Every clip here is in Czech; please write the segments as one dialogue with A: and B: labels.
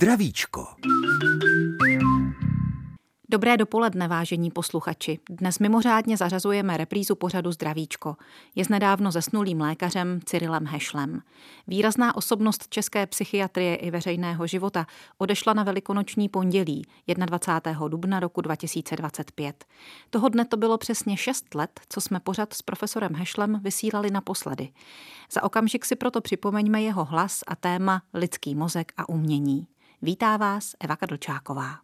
A: Zdravíčko.
B: Dobré dopoledne, vážení posluchači. Dnes mimořádně zařazujeme reprízu pořadu Zdravíčko. Je s nedávno zesnulým lékařem Cyrilem Hešlem. Výrazná osobnost české psychiatrie i veřejného života odešla na velikonoční pondělí 21. dubna roku 2025. Toho dne to bylo přesně 6 let, co jsme pořad s profesorem Hešlem vysílali naposledy. Za okamžik si proto připomeňme jeho hlas a téma lidský mozek a umění. Vítá vás Eva Kadlčáková.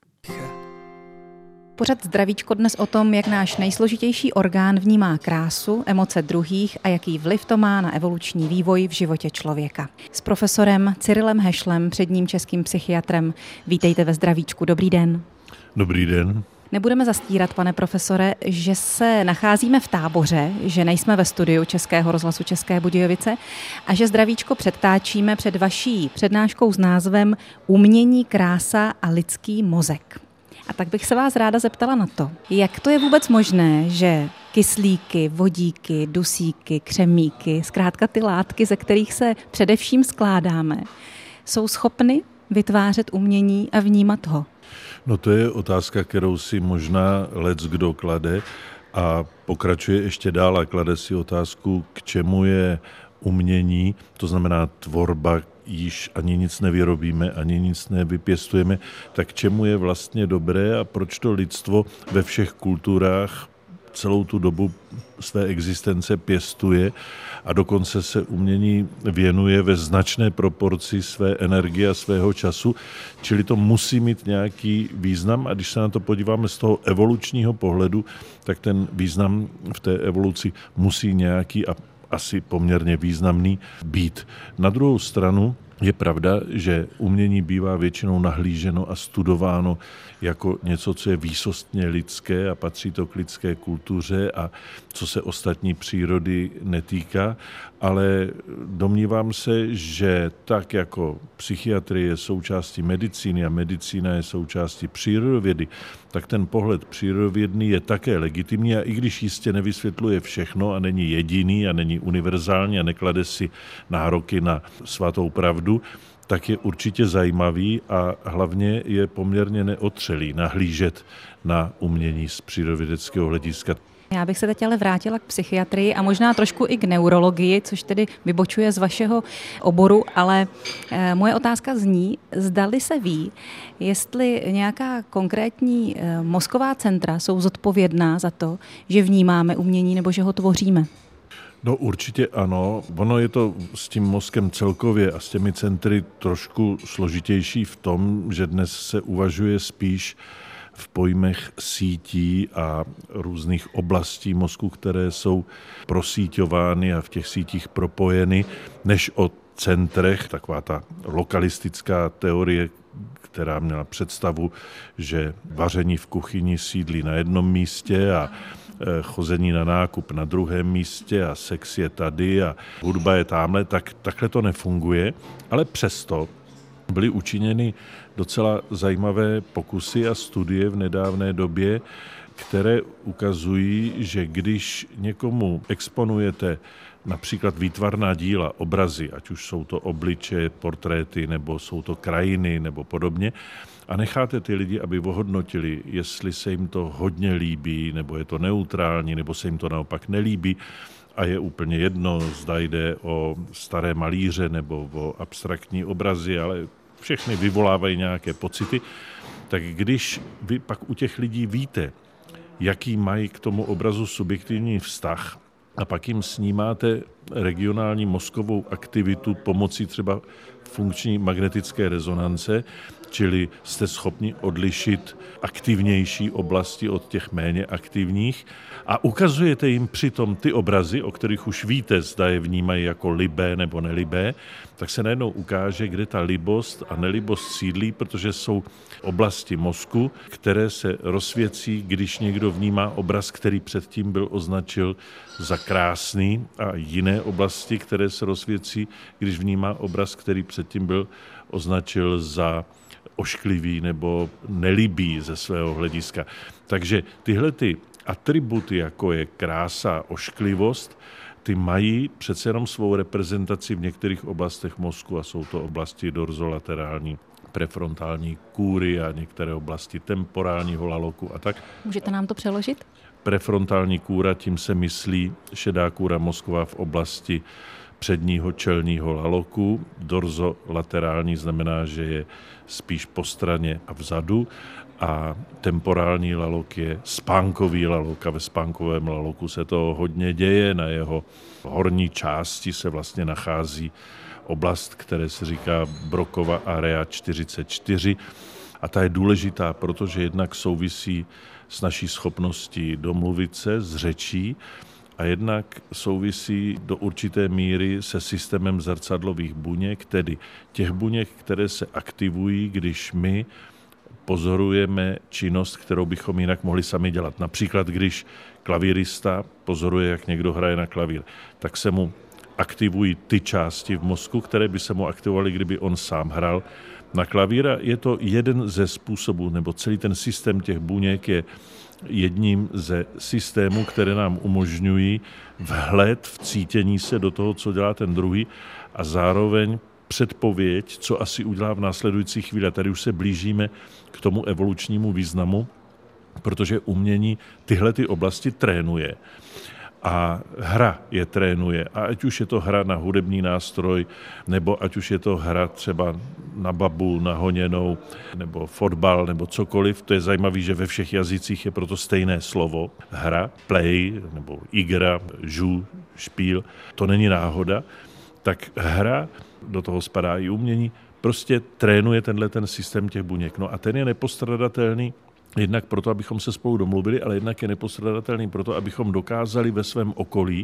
B: Pořad Zdravíčko dnes o tom, jak náš nejsložitější orgán vnímá krásu, emoce druhých a jaký vliv to má na evoluční vývoj v životě člověka. S profesorem Cyrilem Hešlem, předním českým psychiatrem. Vítejte ve Zdravíčku. Dobrý den.
C: Dobrý den.
B: Nebudeme zastírat, pane profesore, že se nacházíme v táboře, že nejsme ve studiu Českého rozhlasu České Budějovice a že Zdravíčko předtáčíme před vaší přednáškou s názvem Umění, krása a lidský mozek. A tak bych se vás ráda zeptala na to, jak to je vůbec možné, že kyslíky, vodíky, dusíky, křemíky, zkrátka ty látky, ze kterých se především skládáme, jsou schopny vytvářet umění a vnímat ho?
C: No to je otázka, kterou si možná leckdo klade a pokračuje ještě dál a klade si otázku, k čemu je umění, to znamená tvorba, již ani nic nevyrobíme, ani nic nevypěstujeme, tak čemu je vlastně dobré a proč to lidstvo ve všech kulturách celou tu dobu své existence pěstuje a dokonce se umění věnuje ve značné proporci své energie a svého času, čili to musí mít nějaký význam a když se na to podíváme z toho evolučního pohledu, tak ten význam v té evoluci musí nějaký a asi poměrně významný být. Na druhou stranu je pravda, že umění bývá většinou nahlíženo a studováno jako něco, co je výsostně lidské a patří to k lidské kultuře a co se ostatní přírody netýká, ale domnívám se, že tak jako psychiatrie je součástí medicíny a medicína je součástí přírodovědy, tak ten pohled přírodovědný je také legitimní a i když jistě nevysvětluje všechno a není jediný a není univerzální a neklade si nároky na svatou pravdu, tak je určitě zajímavý a hlavně je poměrně neotřelý nahlížet na umění z přírodovědeckého hlediska.
B: Já bych se teď ale vrátila k psychiatrii a možná trošku i k neurologii, což tedy vybočuje z vašeho oboru, ale moje otázka zní, zdali se ví, jestli nějaká konkrétní mozková centra jsou zodpovědná za to, že vnímáme umění nebo že ho tvoříme.
C: No určitě ano. Ono je to s tím mozkem celkově a s těmi centry trošku složitější v tom, že dnes se uvažuje spíš v pojmech sítí a různých oblastí mozku, které jsou prosíťovány a v těch sítích propojeny, než o centrech, taková ta lokalistická teorie, která měla představu, že vaření v kuchyni sídlí na jednom místě a chození na nákup na druhém místě a sex je tady a hudba je tamhle, tak takhle to nefunguje, ale přesto byly učiněny docela zajímavé pokusy a studie v nedávné době, které ukazují, že když někomu exponujete například výtvarná díla, obrazy, ať už jsou to obličeje, portréty, nebo jsou to krajiny, nebo podobně, a necháte ty lidi, aby ohodnotili, jestli se jim to hodně líbí, nebo je to neutrální, nebo se jim to naopak nelíbí, a je úplně jedno, zda jde o staré malíře nebo o abstraktní obrazy, ale všechny vyvolávají nějaké pocity, tak když vy pak u těch lidí víte, jaký mají k tomu obrazu subjektivní vztah, a pak jim snímáte regionální mozkovou aktivitu pomocí třeba funkční magnetické rezonance, čili jste schopni odlišit aktivnější oblasti od těch méně aktivních a ukazujete jim přitom ty obrazy, o kterých už víte, zda je vnímají jako libé nebo nelibé, tak se najednou ukáže, kde ta libost a nelibost sídlí, protože jsou oblasti mozku, které se rozsvěcí, když někdo vnímá obraz, který předtím byl označil za krásný, a jiné oblasti, které se rozsvěcí, když vnímá obraz, který předtím byl označil za ošklivý nebo nelibý ze svého hlediska. Takže tyhle ty atributy, jako je krása, ošklivost, ty mají přece jenom svou reprezentaci v některých oblastech mozku a jsou to oblasti dorzolaterální. prefrontální kůry a některé oblasti temporálního laloku a tak.
B: Můžete nám to přeložit?
C: Prefrontální kůra, tím se myslí šedá kůra mozková v oblasti předního čelního laloku. Dorzolaterální znamená, že je spíš po straně a vzadu. A temporální lalok je spánkový lalok a ve spánkovém laloku se to hodně děje. Na jeho horní části se vlastně nachází oblast, které se říká Brockova area 44. A ta je důležitá, protože jednak souvisí s naší schopností domluvit se s řečí a jednak souvisí do určité míry se systémem zrcadlových buněk, tedy těch buněk, které se aktivují, když my pozorujeme činnost, kterou bychom jinak mohli sami dělat. Například, když klavírista pozoruje, jak někdo hraje na klavír, tak se mu aktivují ty části v mozku, které by se mu aktivovaly, kdyby on sám hrál na klavír. Je to jeden ze způsobů, nebo celý ten systém těch buněk je jedním ze systémů, které nám umožňují vhled v cítění se do toho, co dělá ten druhý a zároveň předpověď, co asi udělá v následující chvíli. Tady už se blížíme k tomu evolučnímu významu, protože umění tyhle ty oblasti trénuje. A hra je trénuje. A ať už je to hra na hudební nástroj, nebo ať už je to hra třeba na babu, na honěnou, nebo fotbal, nebo cokoliv. To je zajímavé, že ve všech jazycích je proto stejné slovo. Hra, play, nebo igra, žu, špíl. To není náhoda. Tak hra, do toho spadá i umění, prostě trénuje ten systém těch buněk. No a ten je nepostradatelný jednak proto, abychom se spolu domluvili, ale jednak je nepostradatelný proto, abychom dokázali ve svém okolí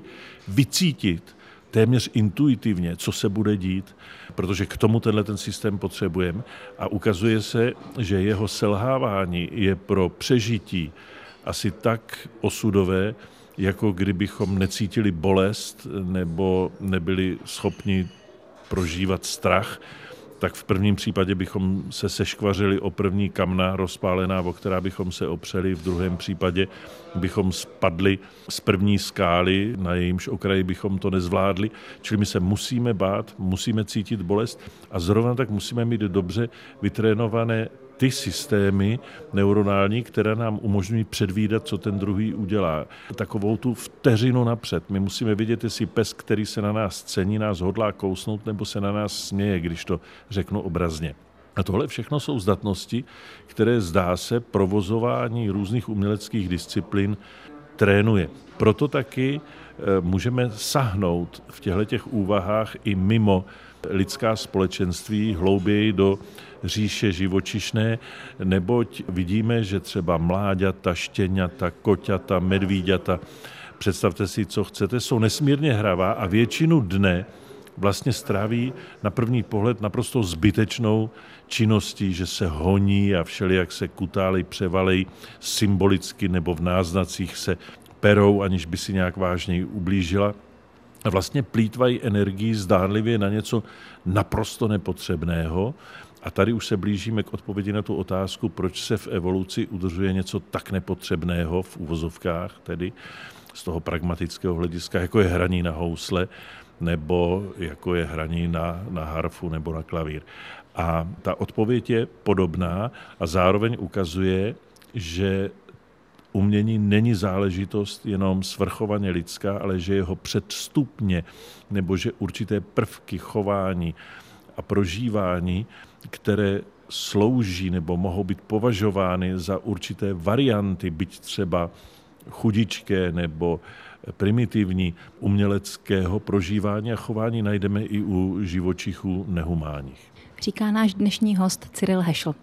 C: vycítit téměř intuitivně, co se bude dít, protože k tomu ten systém potřebujeme a ukazuje se, že jeho selhávání je pro přežití asi tak osudové, jako kdybychom necítili bolest nebo nebyli schopni prožívat strach, tak v prvním případě bychom se seškvařili o první kamna rozpálená, o která bychom se opřeli, v druhém případě bychom spadli z první skály, na jejímž okraji bychom to nezvládli. Čili my se musíme bát, musíme cítit bolest a zrovna tak musíme mít dobře vytrénované ty systémy neuronální, které nám umožňují předvídat, co ten druhý udělá. Takovou tu vteřinu napřed. My musíme vidět, jestli pes, který se na nás cení, nás hodlá kousnout, nebo se na nás směje, když to řeknu obrazně. A tohle všechno jsou zdatnosti, které zdá se provozování různých uměleckých disciplín trénuje. Proto taky můžeme sahnout v těchto úvahách i mimo lidská společenství hlouběji do říše živočišné, neboť vidíme, že třeba mláďata, štěňata, koťata, medvíďata, představte si, co chcete, jsou nesmírně hravá a většinu dne vlastně stráví na první pohled naprosto zbytečnou činností, že se honí a všelijak se kutálej, převalej symbolicky nebo v náznacích se perou, aniž by si nějak vážněji ublížila. A vlastně plýtvají energii zdánlivě na něco naprosto nepotřebného. A tady už se blížíme k odpovědi na tu otázku, proč se v evoluci udržuje něco tak nepotřebného v uvozovkách, tedy z toho pragmatického hlediska, jako je hraní na housle, nebo jako je hraní na harfu nebo na klavír. A ta odpověď je podobná a zároveň ukazuje, že umění není záležitost jenom svrchovaně lidská, ale že jeho předstupně nebo že určité prvky chování a prožívání, které slouží nebo mohou být považovány za určité varianty, byť třeba chudičké nebo primitivní uměleckého prožívání a chování, najdeme i u živočichů nehumánních.
B: Říká náš dnešní host Cyril Hešl.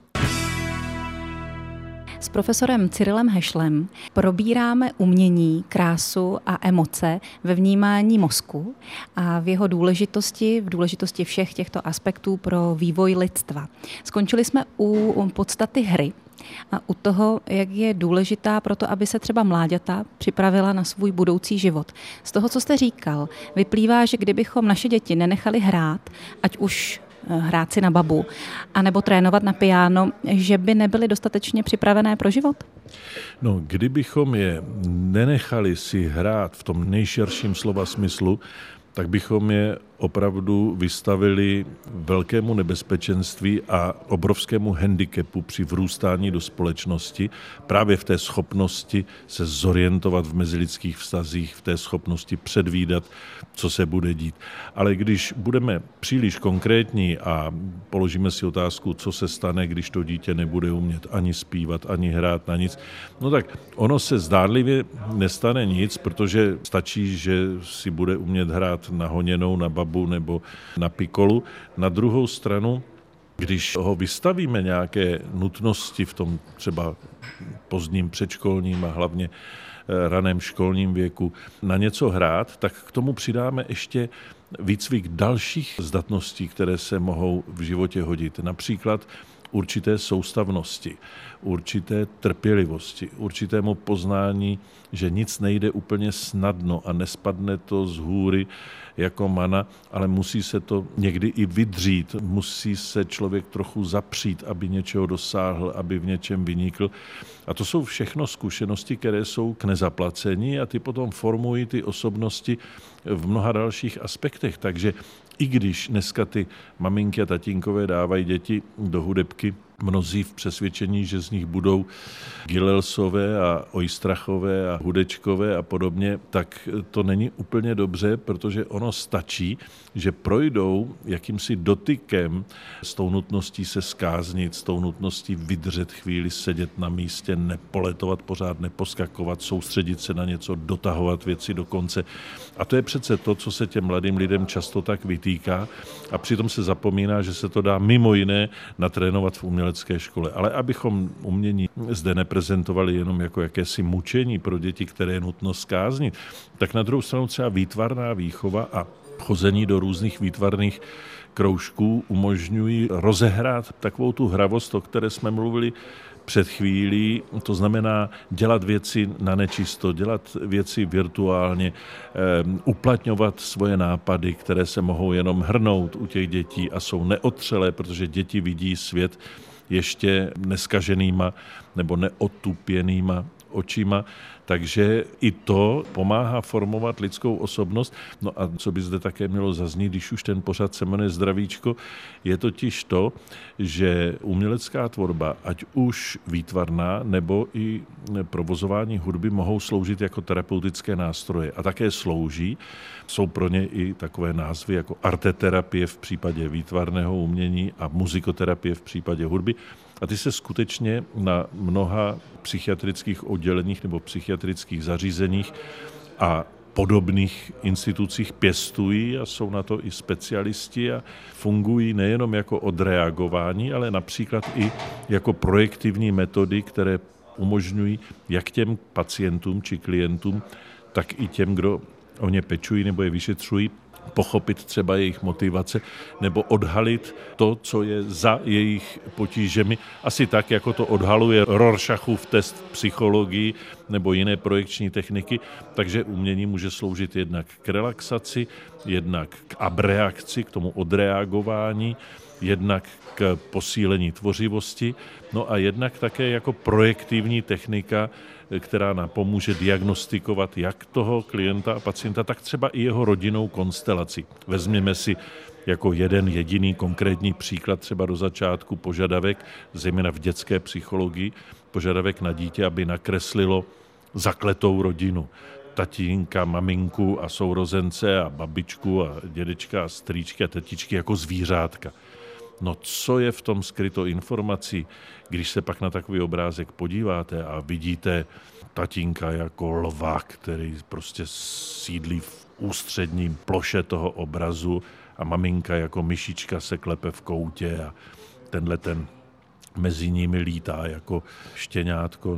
B: S profesorem Cyrilem Hešlem probíráme umění, krásu a emoce ve vnímání mozku a v jeho důležitosti, v důležitosti všech těchto aspektů pro vývoj lidstva. Skončili jsme u podstaty hry a u toho, jak je důležitá pro to, aby se třeba mláďata připravila na svůj budoucí život. Z toho, co jste říkal, vyplývá, že kdybychom naše děti nenechali hrát, ať už hrát si na babu, anebo trénovat na piano, že by nebyly dostatečně připravené pro život?
C: No, kdybychom je nenechali si hrát v tom nejširším slova smyslu, tak bychom je opravdu vystavili velkému nebezpečenství a obrovskému handicapu při vrůstání do společnosti, právě v té schopnosti se zorientovat v mezilidských vztazích, v té schopnosti předvídat, co se bude dít. Ale když budeme příliš konkrétní a položíme si otázku, co se stane, když to dítě nebude umět ani zpívat, ani hrát na nic, no tak ono se zdánlivě nestane nic, protože stačí, že si bude umět hrát na honěnou, na babu nebo na pikolu. Na druhou stranu, když ho vystavíme nějaké nutnosti v tom třeba pozdním předškolním a hlavně raném školním věku na něco hrát, tak k tomu přidáme ještě výcvik dalších zdatností, které se mohou v životě hodit. Například určité soustavnosti, určité trpělivosti, určitému poznání, že nic nejde úplně snadno a nespadne to z hůry jako mana, ale musí se to někdy i vydřít, musí se člověk trochu zapřít, aby něčeho dosáhl, aby v něčem vynikl. A to jsou všechno zkušenosti, které jsou k nezaplacení a ty potom formují ty osobnosti v mnoha dalších aspektech. Takže i když dneska ty maminky a tatínkové dávají děti do hudebky, mnozí v přesvědčení, že z nich budou Gilelsové a Oistrachové a Hudečkové a podobně, tak to není úplně dobře, protože ono stačí, že projdou jakýmsi dotykem s tou nutností se zkáznit, s tou nutností vydržet chvíli, sedět na místě, nepoletovat pořád, neposkakovat, soustředit se na něco, dotahovat věci do konce. A to je přece to, co se těm mladým lidem často tak vytýká a přitom se zapomíná, že se to dá mimo jiné natrénovat v umělecké škole. Ale abychom umění zde neprezentovali jenom jako jakési mučení pro děti, které je nutno zkáznit, tak na druhou stranu třeba výtvarná výchova a chození do různých výtvarných kroužků umožňují rozehrát takovou tu hravost, o které jsme mluvili před chvílí, to znamená dělat věci na nečisto, dělat věci virtuálně, uplatňovat svoje nápady, které se mohou jenom hrnout u těch dětí a jsou neotřelé, protože děti vidí svět ještě neskaženýma nebo neotupěnýma očima, takže i to pomáhá formovat lidskou osobnost. No a co by zde také mělo zaznít, když už ten pořad se jmenuje Zdravíčko, je totiž to, že umělecká tvorba, ať už výtvarná nebo i provozování hudby, mohou sloužit jako terapeutické nástroje a také slouží. Jsou pro ně i takové názvy jako arteterapie v případě výtvarného umění a muzikoterapie v případě hudby. A ty se skutečně na mnoha psychiatrických odděleních nebo psychiatrických zařízeních a podobných institucích pěstují a jsou na to i specialisti a fungují nejenom jako odreagování, ale například i jako projektivní metody, které umožňují jak těm pacientům či klientům, tak i těm, kdo o ně pečují nebo je vyšetřují, pochopit třeba jejich motivace nebo odhalit to, co je za jejich potížemi. Asi tak, jako to odhaluje Rorschachův test v psychologii nebo jiné projekční techniky. Takže umění může sloužit jednak k relaxaci, jednak k abreakci, k tomu odreagování, jednak k posílení tvořivosti, no a jednak také jako projektivní technika, která nám pomůže diagnostikovat jak toho klienta a pacienta, tak třeba i jeho rodinnou konstelaci. Vezměme si jako jeden jediný konkrétní příklad třeba do začátku požadavek, zejména v dětské psychologii, požadavek na dítě, aby nakreslilo zakletou rodinu. Tatínka, maminku a sourozence a babičku a dědečka a strýčky a tetičky jako zvířátka. No co je v tom skryto informací, když se pak na takový obrázek podíváte a vidíte tatínka jako lva, který prostě sídlí v ústředním ploše toho obrazu a maminka jako myšička se klepe v koutě a tenhle ten mezi nimi lítá jako štěňátko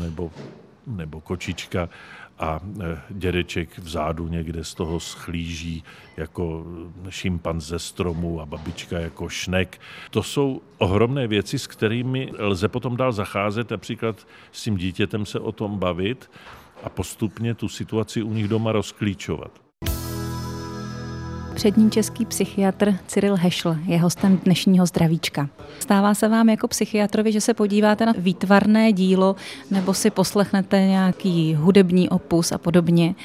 C: nebo kočička a dědeček vzadu někde z toho schlíží jako šimpanz ze stromu a babička jako šnek. To jsou ohromné věci, s kterými lze potom dál zacházet, například s tím dítětem se o tom bavit a postupně tu situaci u nich doma rozklíčovat.
B: Přední český psychiatr Cyril Hešl je hostem dnešního Zdravíčka. Stává se vám jako psychiatrovi, že se podíváte na výtvarné dílo nebo si poslechnete nějaký hudební opus a podobně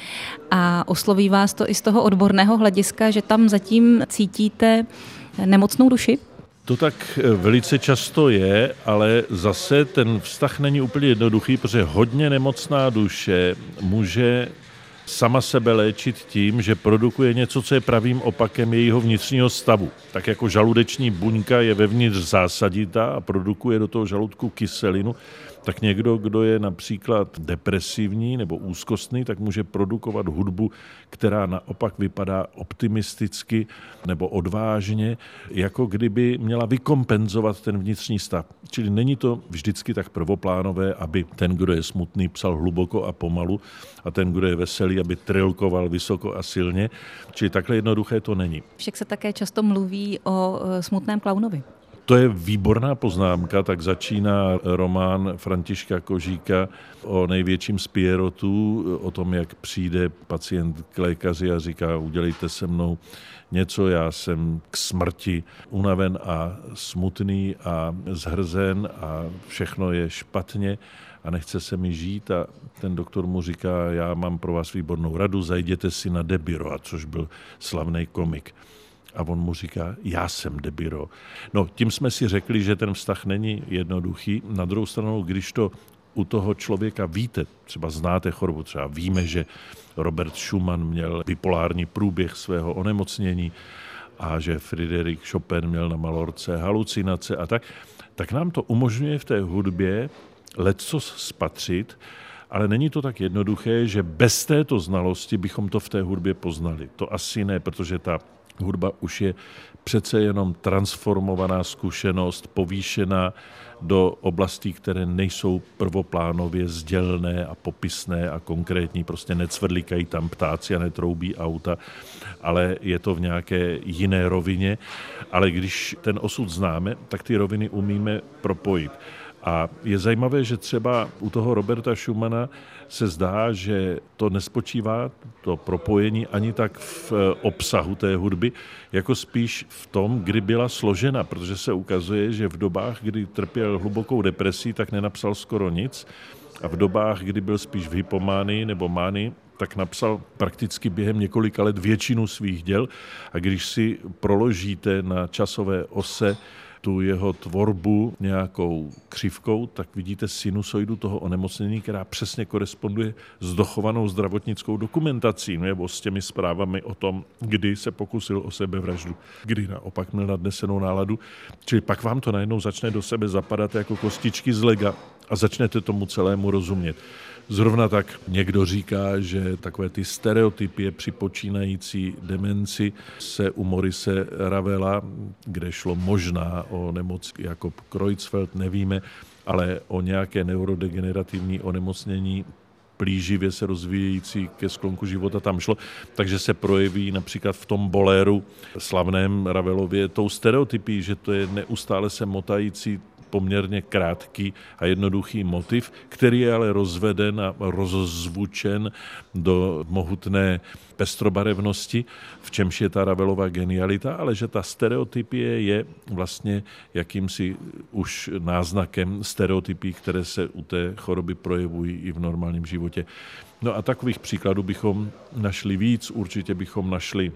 B: a osloví vás to i z toho odborného hlediska, že tam zatím cítíte nemocnou duši?
C: To tak velice často je, ale zase ten vztah není úplně jednoduchý, protože hodně nemocná duše může sama sebe léčit tím, že produkuje něco, co je pravým opakem jejího vnitřního stavu. Tak jako žaludeční buňka je vevnitř zásaditá a produkuje do toho žaludku kyselinu, tak někdo, kdo je například depresivní nebo úzkostný, tak může produkovat hudbu, která naopak vypadá optimisticky nebo odvážně, jako kdyby měla vykompenzovat ten vnitřní stav. Čili není to vždycky tak prvoplánové, aby ten, kdo je smutný, psal hluboko a pomalu a ten, kdo je veselý, aby trilkoval vysoko a silně. Čili takhle jednoduché to není.
B: Však se také často mluví o smutném klaunovi.
C: To je výborná poznámka, tak začíná román Františka Kožíka o největším z Pierrotů, o tom, jak přijde pacient k lékaři a říká, udělejte se mnou něco, já jsem k smrti unaven a smutný a zhrzen a všechno je špatně a nechce se mi žít a ten doktor mu říká, já mám pro vás výbornou radu, zajděte si na Debiro, což byl slavný komik. A on mu říká, já jsem Debiro. No, tím jsme si řekli, že ten vztah není jednoduchý. Na druhou stranu, když to u toho člověka víte, třeba znáte chorobu, třeba víme, že Robert Schumann měl bipolární průběh svého onemocnění a že Frédéric Chopin měl na Malorce halucinace a tak nám to umožňuje v té hudbě leccos spatřit, ale není to tak jednoduché, že bez této znalosti bychom to v té hudbě poznali. To asi ne, protože ta hudba už je přece jenom transformovaná zkušenost, povýšená do oblastí, které nejsou prvoplánově sdělné a popisné a konkrétní, prostě necvrlikají tam ptáci a netroubí auta, ale je to v nějaké jiné rovině. Ale když ten osud známe, tak ty roviny umíme propojit. A je zajímavé, že třeba u toho Roberta Schumana se zdá, že to nespočívá, to propojení, ani tak v obsahu té hudby, jako spíš v tom, kdy byla složena, protože se ukazuje, že v dobách, kdy trpěl hlubokou depresí, tak nenapsal skoro nic a v dobách, kdy byl spíš v hypománii nebo mánii, tak napsal prakticky během několika let většinu svých děl a když si proložíte na časové ose tu jeho tvorbu nějakou křivkou, tak vidíte sinusoidu toho onemocnění, která přesně koresponduje s dochovanou zdravotnickou dokumentací nebo s těmi zprávami o tom, kdy se pokusil o sebevraždu, kdy naopak měl nadnesenou náladu. Čili pak vám to najednou začne do sebe zapadat jako kostičky z lega a začnete tomu celému rozumět. Zrovna tak někdo říká, že takové ty stereotypy při počínající demenci se u Maurice Ravela, kde šlo možná o nemoc jako Creutzfeldt, nevíme, ale o nějaké neurodegenerativní onemocnění plíživě se rozvíjející ke sklonku života tam šlo, takže se projeví například v tom boléru slavném Ravelově tou stereotypí, že to je neustále se motající poměrně krátký a jednoduchý motiv, který je ale rozveden a rozzvučen do mohutné pestrobarevnosti, v čemž je ta Ravelova genialita, ale že ta stereotypie je vlastně jakýmsi už náznakem stereotypí, které se u té choroby projevují i v normálním životě. No a takových příkladů bychom našli víc, určitě bychom našli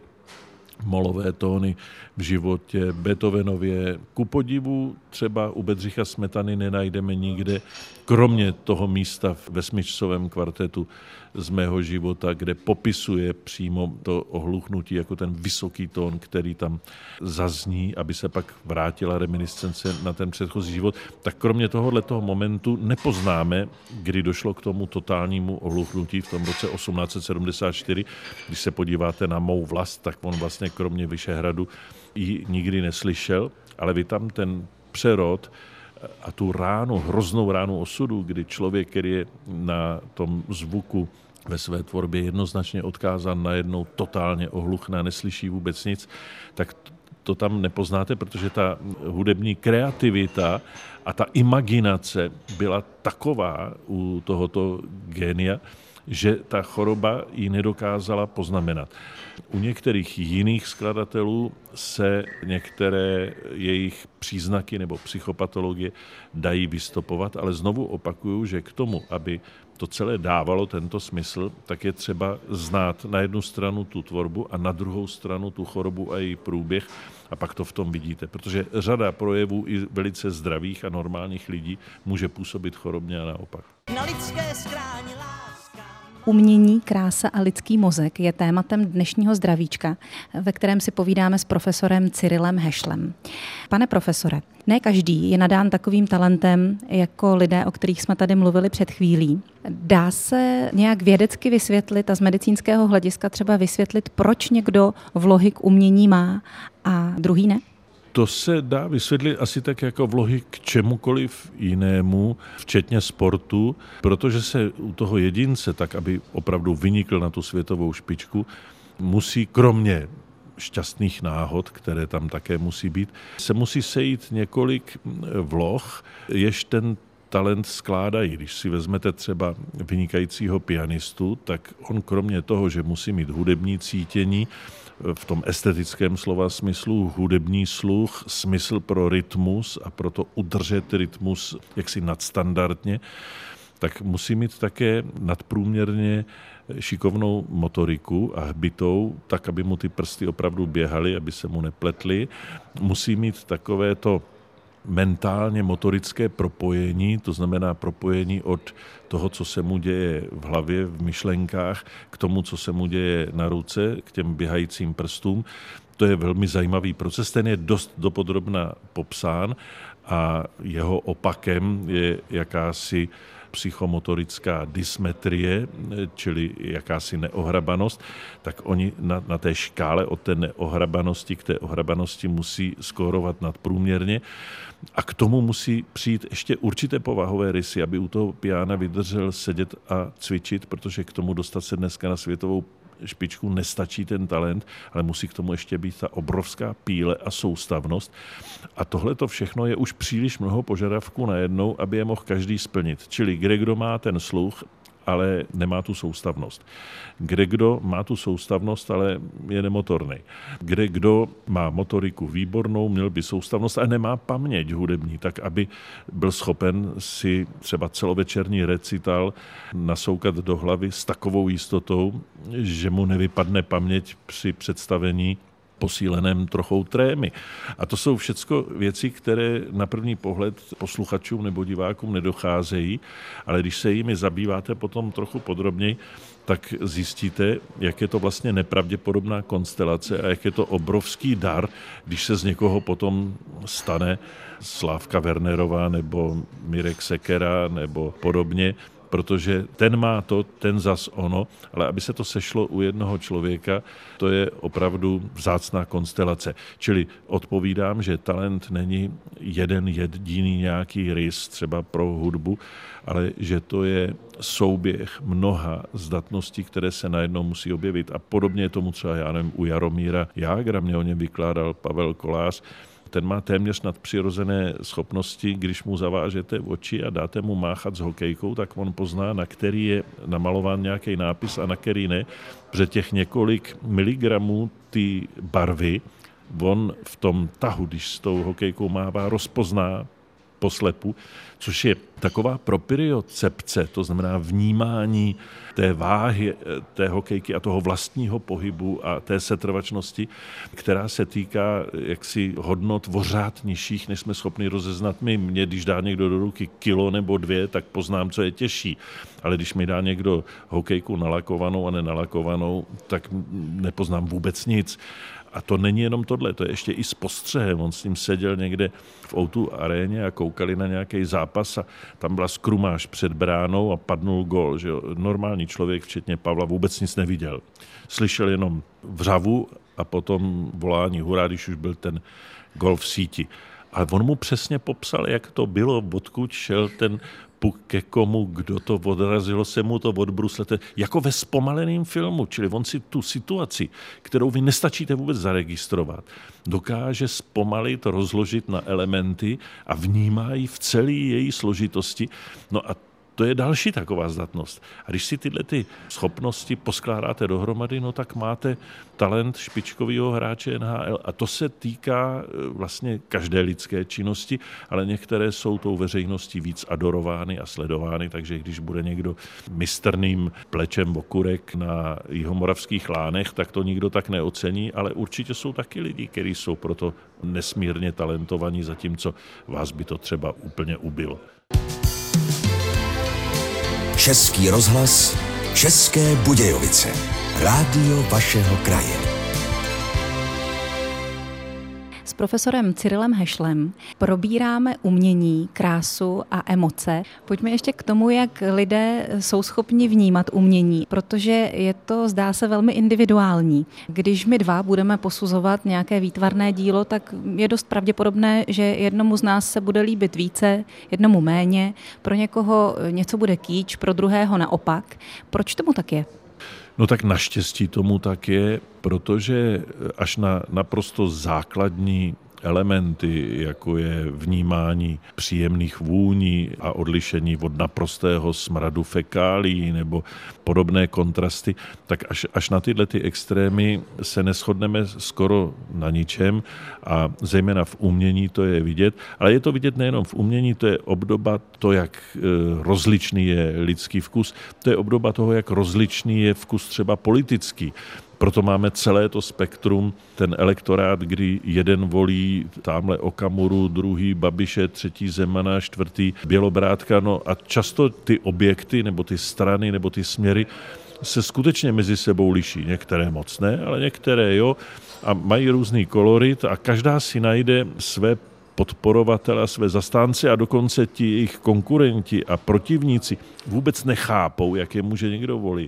C: molové tóny v životě Beethovenově. Ku podivu třeba u Bedřicha Smetany nenajdeme nikde, kromě toho místa ve smyčcovém kvartetu z mého života, kde popisuje přímo to ohluchnutí jako ten vysoký tón, který tam zazní, aby se pak vrátila reminiscence na ten předchozí život. Tak kromě tohoto momentu nepoznáme, kdy došlo k tomu totálnímu ohluchnutí v tom roce 1874. Když se podíváte na mou vlast, tak on vlastně kromě Vyšehradu ji nikdy neslyšel, ale vy tam ten přerod a tu ránu, hroznou ránu osudu, kdy člověk, který je na tom zvuku ve své tvorbě jednoznačně odkázán, najednou totálně ohluchne, neslyší vůbec nic, tak to tam nepoznáte, protože ta hudební kreativita a ta imaginace byla taková u tohoto génia, že ta choroba ji nedokázala poznamenat. U některých jiných skladatelů se některé jejich příznaky nebo psychopatologie dají vystopovat, ale znovu opakuju, že k tomu, aby to celé dávalo tento smysl, tak je třeba znát na jednu stranu tu tvorbu a na druhou stranu tu chorobu a její průběh a pak to v tom vidíte. Protože řada projevů i velice zdravých a normálních lidí může působit chorobně a naopak. Na lidské skráni
B: Umění, krása a lidský mozek je tématem dnešního zdravíčka, ve kterém si povídáme s profesorem Cyrilem Hešlem. Pane profesore, ne každý je nadán takovým talentem jako lidé, o kterých jsme tady mluvili před chvílí. Dá se nějak vědecky vysvětlit a z medicínského hlediska třeba vysvětlit, proč někdo vlohy k umění má a druhý ne?
C: To se dá vysvětlit asi tak jako vlohy k čemukoliv jinému, včetně sportu, protože se u toho jedince, tak aby opravdu vynikl na tu světovou špičku, musí kromě šťastných náhod, které tam také musí být, se musí sejít několik vloh, jež ten talent skládají. Když si vezmete třeba vynikajícího pianistu, tak on kromě toho, že musí mít hudební cítění, v tom estetickém slova smyslu, hudební sluch, smysl pro rytmus a proto udržet rytmus jaksi nadstandardně, tak musí mít také nadprůměrně šikovnou motoriku a hbitou, tak, aby mu ty prsty opravdu běhaly, aby se mu nepletly. Musí mít takovéto mentálně motorické propojení, to znamená propojení od toho, co se mu děje v hlavě, v myšlenkách, k tomu, co se mu děje na ruce, k těm běhajícím prstům. To je velmi zajímavý proces, ten je dost dopodrobna popsán a jeho opakem je jakási psychomotorická dysmetrie, čili jakási neohrabanost, tak oni na té škále od té neohrabanosti k té ohrabanosti musí skórovat nadprůměrně a k tomu musí přijít ještě určité povahové rysy, aby u toho piána vydržel sedět a cvičit, protože k tomu dostat se dneska na světovou špičku nestačí ten talent, ale musí k tomu ještě být ta obrovská píle a soustavnost. A tohle to všechno je už příliš mnoho požadavků najednou, aby je mohl každý splnit. Čili kdo má ten sluch, ale nemá tu soustavnost. Kdo má tu soustavnost, ale je nemotorný. Kdo má motoriku výbornou, měl by soustavnost a nemá paměť hudební, tak aby byl schopen si třeba celovečerní recital nasoukat do hlavy s takovou jistotou, že mu nevypadne paměť při představení posíleném trochou trémy. A to jsou všecko věci, které na první pohled posluchačům nebo divákům nedocházejí, ale když se jimi zabýváte potom trochu podrobněji, tak zjistíte, jak je to vlastně nepravděpodobná konstelace a jak je to obrovský dar, když se z někoho potom stane Slávka Wernerová nebo Mirek Sekera nebo podobně, protože ten má to, ten zas ono, ale aby se to sešlo u jednoho člověka, to je opravdu vzácná konstelace. Čili odpovídám, že talent není jeden jediný nějaký rys třeba pro hudbu, ale že to je souběh mnoha zdatností, které se najednou musí objevit. A podobně je tomu třeba, já nevím, u Jaromíra Jágra, mě o něm vykládal Pavel Kolář. Ten má téměř nadpřirozené schopnosti, když mu zavážete oči a dáte mu máchat s hokejkou, tak on pozná, na který je namalován nějaký nápis a na který ne, protože těch několik miligramů ty barvy on v tom tahu, když s tou hokejkou mává, rozpozná poslepu, což je taková propriocepce, to znamená vnímání té váhy té hokejky a toho vlastního pohybu a té setrvačnosti, která se týká jaksi hodnot vořád nižších, než jsme schopni rozeznat my. Mně, když dá někdo do ruky kilo nebo 2, tak poznám, co je těžší. Ale když mi dá někdo hokejku nalakovanou a nenalakovanou, tak nepoznám vůbec nic. A to není jenom tohle, to je ještě i s postřehem. On s ním seděl někde v O2 aréně a koukali na nějaký zápas a tam byla skrumáž před bránou a padnul gól. Že jo? Normální člověk, včetně Pavla, vůbec nic neviděl. Slyšel jenom vřavu a potom volání hurá, když už byl ten gól v síti. Ale on mu přesně popsal, jak to bylo, odkud šel ten puk ke komu, kdo to odrazilo se mu to od bruslete, jako ve zpomaleném filmu, čili on si tu situaci, kterou vy nestačíte vůbec zaregistrovat, dokáže zpomalit, rozložit na elementy a vnímá ji v celé její složitosti. No a To je další taková zdatnost. A když si tyhle ty schopnosti poskládáte dohromady, no tak máte talent špičkového hráče NHL. A to se týká vlastně každé lidské činnosti, ale některé jsou tou veřejností víc adorovány a sledovány, takže když bude někdo mistrným plečem okurek na jihomoravských lánech, tak to nikdo tak neocení, ale určitě jsou taky lidi, kteří jsou proto nesmírně talentovaní, zatímco vás by to třeba úplně ubilo.
A: Český rozhlas, České Budějovice. Rádio vašeho kraje.
B: S profesorem Cyrilem Hešlem probíráme umění, krásu a emoce. Pojďme ještě k tomu, jak lidé jsou schopni vnímat umění, protože je to, zdá se, velmi individuální. Když my dva budeme posuzovat nějaké výtvarné dílo, tak je dost pravděpodobné, že jednomu z nás se bude líbit více, jednomu méně, pro někoho něco bude kýč, pro druhého naopak. Proč tomu tak je?
C: No tak naštěstí tomu tak je, protože až na naprosto základní elementy, jako je vnímání příjemných vůní a odlišení od naprostého smradu fekálií nebo podobné kontrasty, tak až na tyhle ty extrémy se neshodneme skoro na ničem a zejména v umění to je vidět. Ale je to vidět nejenom v umění, to je obdoba to, jak rozličný je lidský vkus, to je obdoba toho, jak rozličný je vkus třeba politický. Proto máme celé to spektrum, ten elektorát, kdy jeden volí tamhle Okamuru, druhý Babiše, třetí Zemana, čtvrtý Bělobrádka. No a často ty objekty, nebo ty strany, nebo ty směry se skutečně mezi sebou liší. Některé moc ne, ale některé jo. A mají různý kolorit a každá si najde své podporovatele a své zastánce a dokonce ti jejich konkurenti a protivníci vůbec nechápou, jak je může někdo volit.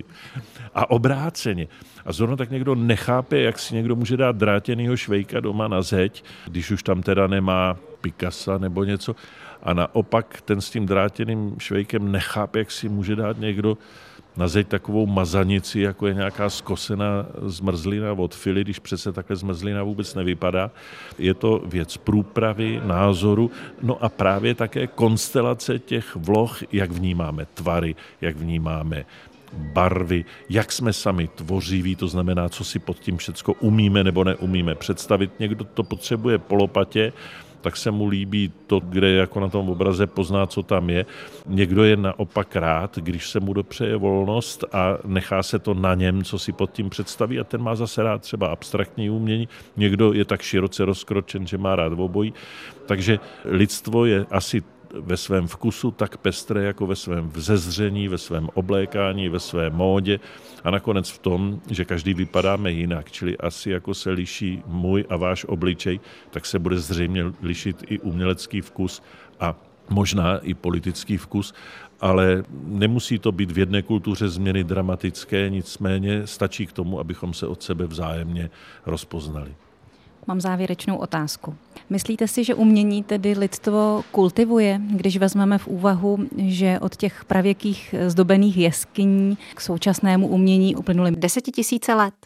C: A obráceně. A zrovna tak někdo nechápe, jak si někdo může dát drátěnýho Švejka doma na zeď, když už tam teda nemá Picassa nebo něco. A naopak ten s tím drátěným Švejkem nechápe, jak si může dát někdo na zeď takovou mazanici, jako je nějaká zkosená zmrzlina od fily, když přece takhle zmrzlina vůbec nevypadá. Je to věc průpravy, názoru, no a právě také konstelace těch vloh, jak vnímáme tvary, jak vnímáme barvy, jak jsme sami tvořiví, to znamená, co si pod tím všecko umíme nebo neumíme představit. Někdo to potřebuje po lopatě, tak se mu líbí to, kde jako na tom obraze pozná, co tam je. Někdo je naopak rád, když se mu dopřeje volnost a nechá se to na něm, co si pod tím představí a ten má zase rád třeba abstraktní umění. Někdo je tak široce rozkročen, že má rád obojí. Takže lidstvo je asi ve svém vkusu tak pestré, jako ve svém vzezření, ve svém oblékání, ve své módě a nakonec v tom, že každý vypadáme jinak, čili asi jako se liší můj a váš obličej, tak se bude zřejmě lišit i umělecký vkus a možná i politický vkus, ale nemusí to být v jedné kultuře změny dramatické, nicméně stačí k tomu, abychom se od sebe vzájemně rozpoznali.
B: Mám závěrečnou otázku. Myslíte si, že umění tedy lidstvo kultivuje, když vezmeme v úvahu, že od těch pravěkých zdobených jeskyní k současnému umění uplynuly 10 000 let?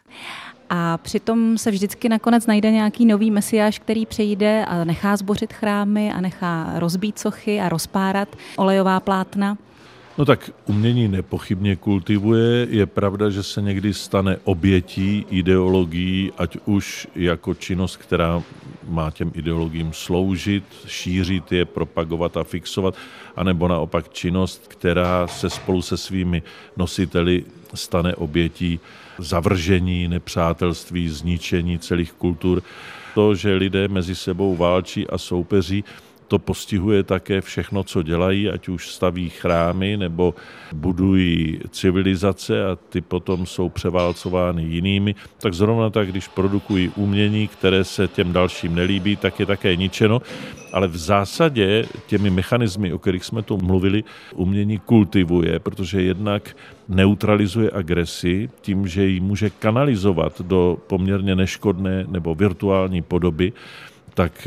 B: A přitom se vždycky nakonec najde nějaký nový mesiáš, který přijde a nechá zbořit chrámy a nechá rozbít sochy a rozpárat olejová plátna.
C: No tak umění nepochybně kultivuje. Je pravda, že se někdy stane obětí ideologií, ať už jako činnost, která má těm ideologiím sloužit, šířit je, propagovat a fixovat, anebo naopak činnost, která se spolu se svými nositeli stane obětí zavržení, nepřátelství, zničení celých kultur. To, že lidé mezi sebou válčí a soupeří, to postihuje také všechno, co dělají, ať už staví chrámy nebo budují civilizace a ty potom jsou převálcovány jinými. Tak zrovna tak, když produkují umění, které se těm dalším nelíbí, tak je také ničeno. Ale v zásadě těmi mechanismy, o kterých jsme tu mluvili, umění kultivuje, protože jednak neutralizuje agresi tím, že ji může kanalizovat do poměrně neškodné nebo virtuální podoby, tak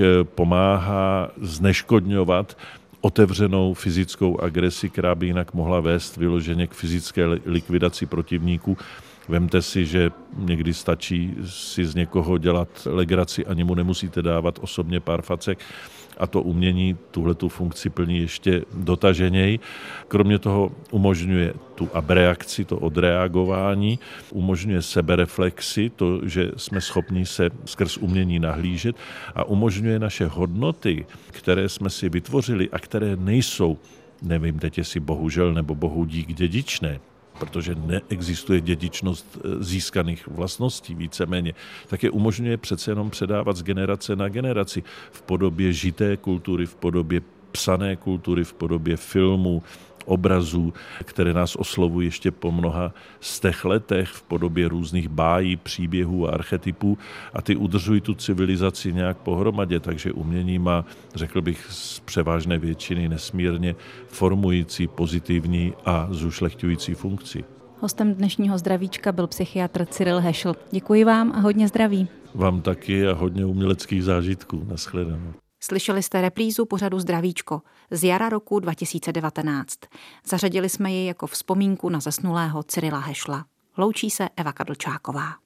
C: pomáhá zneškodňovat otevřenou fyzickou agresi, která by jinak mohla vést vyloženě k fyzické likvidaci protivníků. Vemte si, že někdy stačí si z někoho dělat legraci, ani mu nemusíte dávat osobně pár facek. A to umění tuhletu funkci plní ještě dotaženěji. Kromě toho umožňuje tu abreakci, to odreagování, umožňuje sebereflexi, to, že jsme schopni se skrz umění nahlížet a umožňuje naše hodnoty, které jsme si vytvořili a které nejsou, nevím teď jestli bohužel nebo bohu dík dědičné, protože neexistuje dědičnost získaných vlastností víceméně, tak je umožňuje přece jenom předávat z generace na generaci v podobě žité kultury, v podobě psané kultury, v podobě filmů, obrazů, které nás oslovují ještě po mnoha stech letech, v podobě různých bájí, příběhů a archetypů a ty udržují tu civilizaci nějak pohromadě, takže umění má, řekl bych, z převážné většiny nesmírně formující, pozitivní a zušlechťující funkci.
B: Hostem dnešního Zdravíčka byl psychiatr Cyril Hešl. Děkuji vám a hodně zdraví.
C: Vám taky a hodně uměleckých zážitků. Nashledanou.
B: Slyšeli jste reprízu pořadu Zdravíčko z jara roku 2019. Zařadili jsme ji jako vzpomínku na zesnulého Cyrila Hešla. Loučí se Eva Kadlčáková.